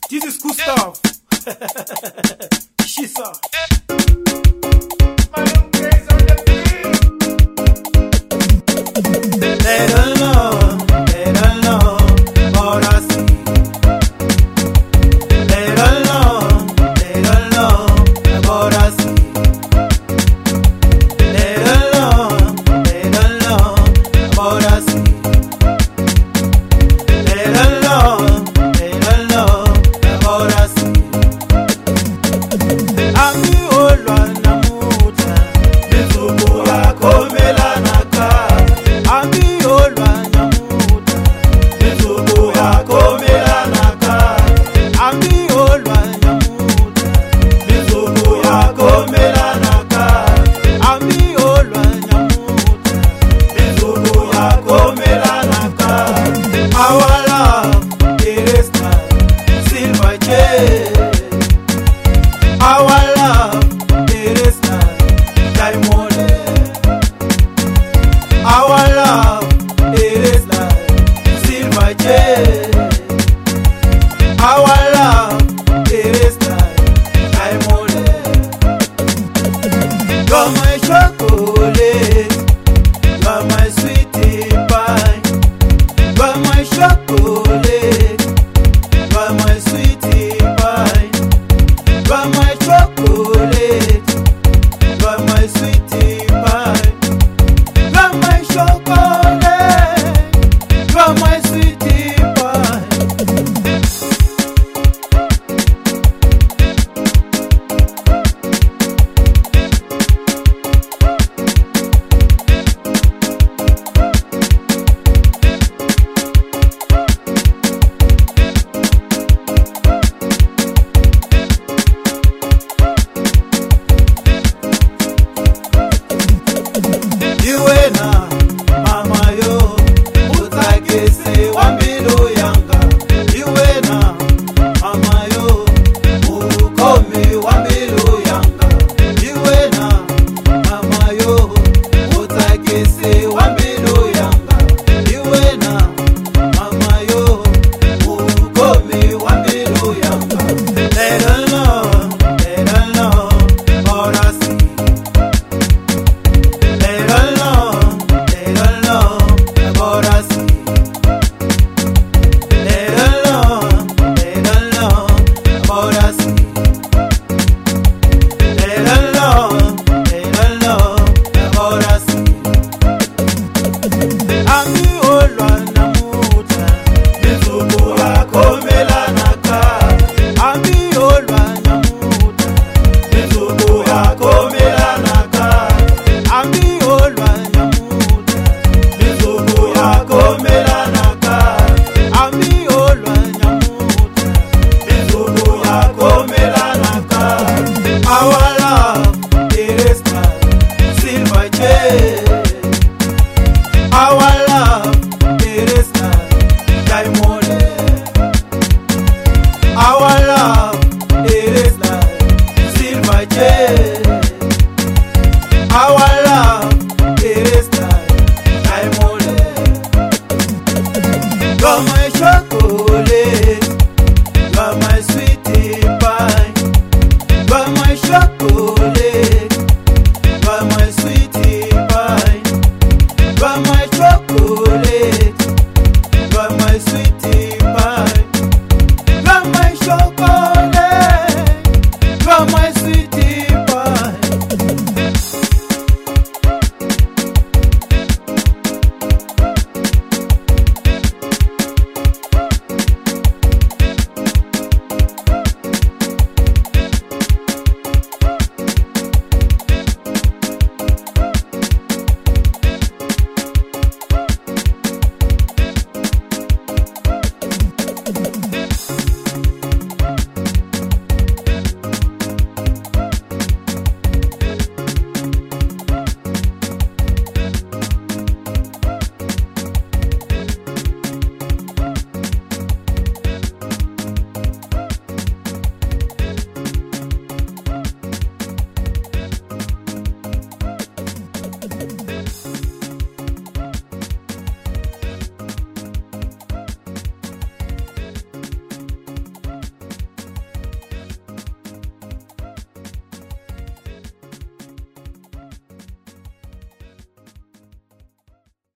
This is Gustav. Shisa. They don't know what I see. They don't know what I see. They don't know what I see. They don't know what I see. Ami olwa na muta, mizubu akomela naka. Ami olwa na muta, mizubu akomela naka. Ami olwa na muta, mizubu akomela naka. Ami olwa na muta, mizubu akomela naka. Our love is not silver jet. Our love is not diamond. Our love is like silver jet.